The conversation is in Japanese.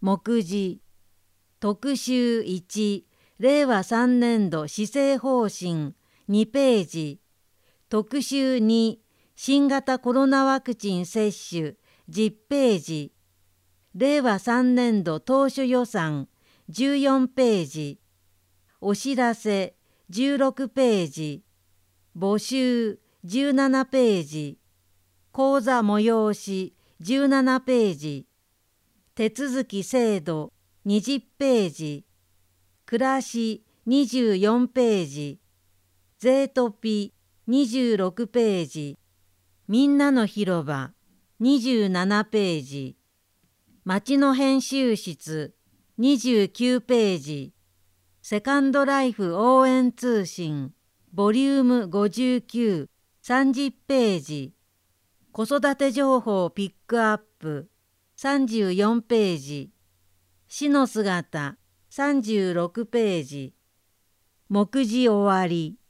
目次特集1令和3年度施政方針2ページ特集2新型コロナワクチン接種10ページ令和3年度当初予算14ページお知らせ16ページ募集17ページ講座催し17ページ手続き制度20ページ暮らし24ページゼートピ26ページみんなの広場27ページ町の編集室29ページセカンドライフ応援通信ボリューム59、30ページ子育て情報ピックアップ34ページ死の姿36ページ目次終わり。